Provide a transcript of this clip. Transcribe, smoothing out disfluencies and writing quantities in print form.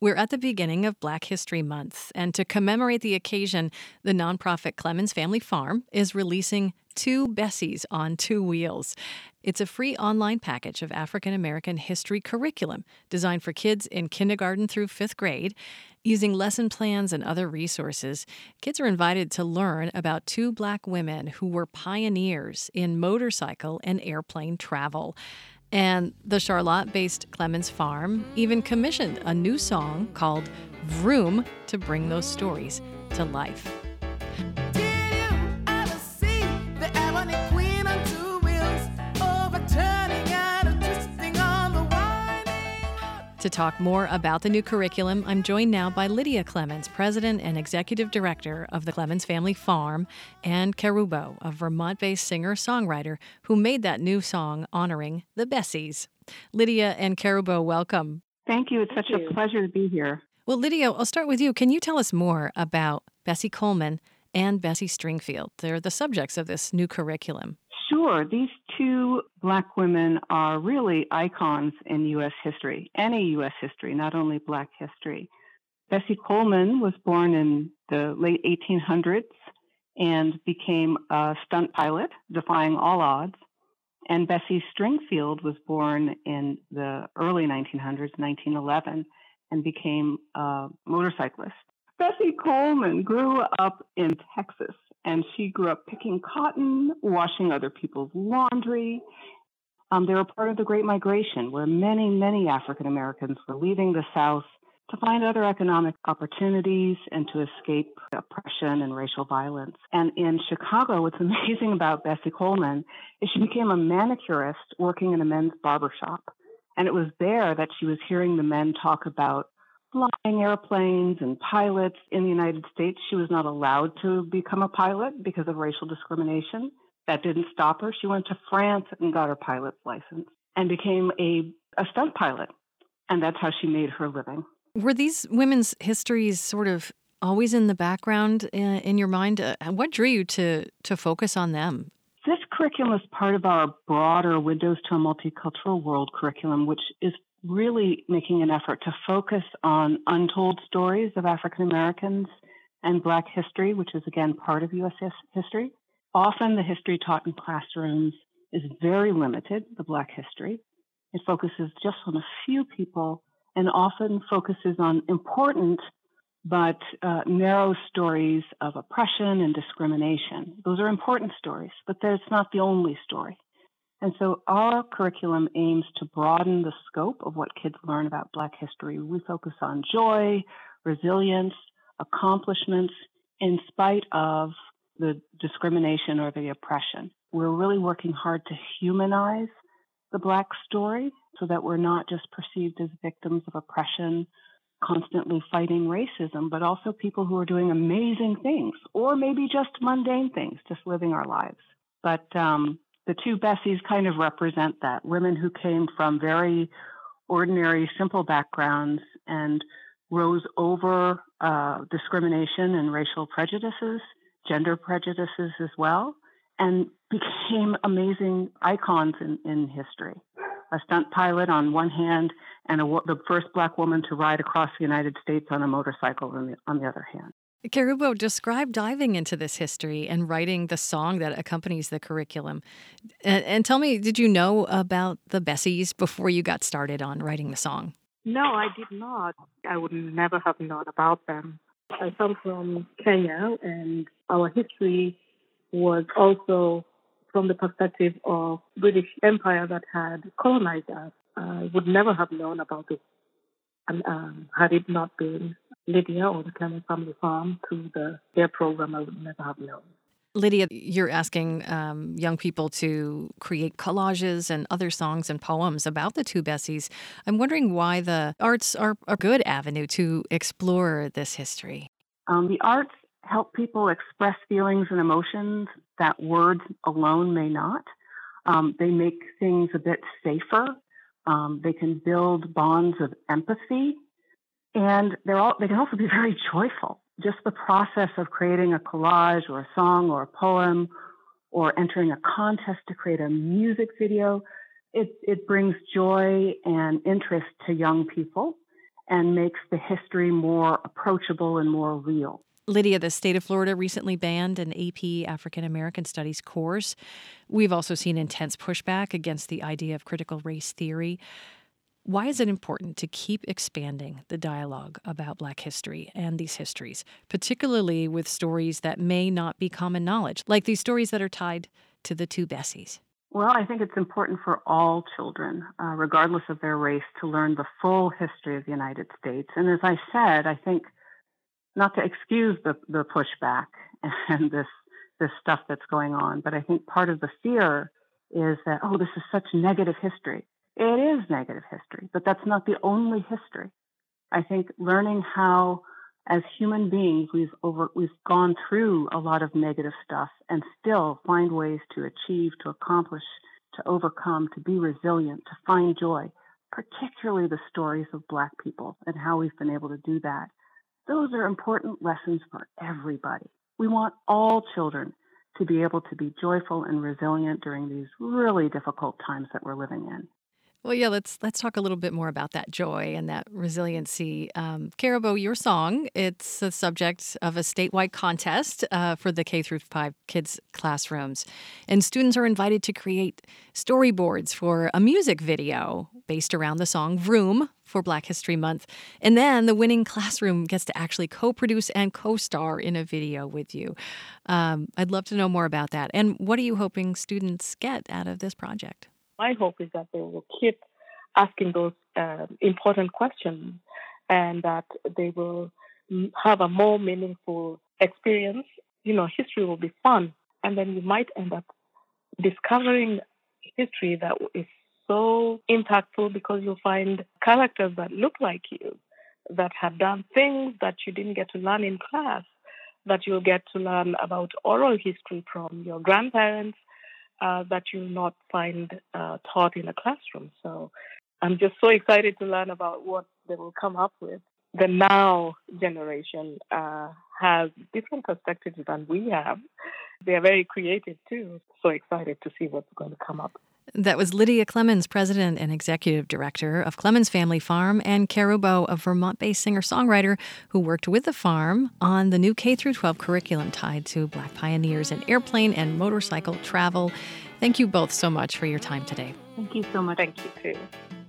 We're at the beginning of Black History Month, and to commemorate the occasion, the nonprofit Clemens Family Farm is releasing Two Bessies on Two Wheels. It's a free online package of African American history curriculum designed for kids in kindergarten through fifth grade. Using lesson plans and other resources, kids are invited to learn about two Black women who were pioneers in motorcycle and airplane travel. And the Charlotte-based Clemens Farm even commissioned a new song called Vroom to bring those stories to life. To talk more about the new curriculum, I'm joined now by Lydia Clemens, President and Executive Director of the Clemens Family Farm, and Kerubo, a Vermont-based singer-songwriter who made that new song honoring the Bessies. Lydia and Kerubo, welcome. Thank you. It's such a pleasure to be here. Well, Lydia, I'll start with you. Can you tell us more about Bessie Coleman and Bessie Stringfield? They're the subjects of this new curriculum. Sure. These two Black women are really icons in U.S. history, any U.S. history, not only Black history. Bessie Coleman was born in the late 1800s and became a stunt pilot, defying all odds. And Bessie Stringfield was born in the early 1900s, 1911, and became a motorcyclist. Bessie Coleman grew up in Texas, and she grew up picking cotton, washing other people's laundry. They were part of the Great Migration, where many, many African Americans were leaving the South to find other economic opportunities and to escape oppression and racial violence. And in Chicago, what's amazing about Bessie Coleman is she became a manicurist working in a men's barbershop. And it was there that she was hearing the men talk about flying airplanes and pilots in the United States. She was not allowed to become a pilot because of racial discrimination. That didn't stop her. She went to France and got her pilot's license and became a stunt pilot. And that's how she made her living. Were these women's histories sort of always in the background in your mind? What drew you to focus on them? This curriculum is part of our broader Windows to a Multicultural World curriculum, which is really making an effort to focus on untold stories of African Americans and Black history, which is, again, part of U.S. history. Often the history taught in classrooms is very limited, the Black history. It focuses just on a few people and often focuses on important but narrow stories of oppression and discrimination. Those are important stories, but that's not the only story. And so our curriculum aims to broaden the scope of what kids learn about Black history. We focus on joy, resilience, accomplishments in spite of the discrimination or the oppression. We're really working hard to humanize the Black story so that we're not just perceived as victims of oppression, constantly fighting racism, but also people who are doing amazing things or maybe just mundane things, just living our lives. But the two Bessies kind of represent that. Women who came from very ordinary, simple backgrounds and rose over discrimination and racial prejudices, gender prejudices as well, and became amazing icons in history. A stunt pilot on one hand and the first Black woman to ride across the United States on a motorcycle on the other hand. Kerubo, describe diving into this history and writing the song that accompanies the curriculum. And tell me, did you know about the Bessies before you got started on writing the song? No, I did not. I would never have known about them. I come from Kenya, and our history was also from the perspective of British Empire that had colonized us. I would never have known about it had it not been Lydia or the Clemens Family Farm through their program. I would never have known. Lydia, you're asking young people to create collages and other songs and poems about the two Bessies. I'm wondering why the arts are a good avenue to explore this history. The arts help people express feelings and emotions that words alone may not. They make things a bit safer. They can build bonds of empathy, and they can also be very joyful. Just the process of creating a collage or a song or a poem or entering a contest to create a music video, it brings joy and interest to young people. and makes the history more approachable and more real. Lydia, the state of Florida recently banned an AP African American Studies course. We've also seen intense pushback against the idea of critical race theory. Why is it important to keep expanding the dialogue about Black history and these histories, particularly with stories that may not be common knowledge, like these stories that are tied to the two Bessies? Well, I think it's important for all children, regardless of their race, to learn the full history of the United States. And as I said, I think not to excuse the pushback and this stuff that's going on, but I think part of the fear is that, oh, this is such negative history. It is negative history, but that's not the only history. I think learning how, as human beings, we've gone through a lot of negative stuff and still find ways to achieve, to accomplish, to overcome, to be resilient, to find joy, particularly the stories of Black people and how we've been able to do that. Those are important lessons for everybody. We want all children to be able to be joyful and resilient during these really difficult times that we're living in. Well, yeah, let's talk a little bit more about that joy and that resiliency. Karabo, your song, it's the subject of a statewide contest for the K-5 kids' classrooms. And students are invited to create storyboards for a music video based around the song Vroom for Black History Month. And then the winning classroom gets to actually co-produce and co-star in a video with you. I'd love to know more about that. And what are you hoping students get out of this project? My hope is that they will keep asking those important questions and that they will have a more meaningful experience. History will be fun. And then you might end up discovering history that is so impactful because you'll find characters that look like you, that have done things that you didn't get to learn in class, that you'll get to learn about oral history from your grandparents, that you'll not find taught in a classroom. So I'm just so excited to learn about what they will come up with. The now generation has different perspectives than we have. They are very creative too. So excited to see what's going to come up. That was Lydia Clemens, President and Executive Director of Clemens Family Farm, and Karabo, a Vermont-based singer-songwriter who worked with the farm on the new K-12 curriculum tied to Black pioneers in airplane and motorcycle travel. Thank you both so much for your time today. Thank you so much. Thank you, too.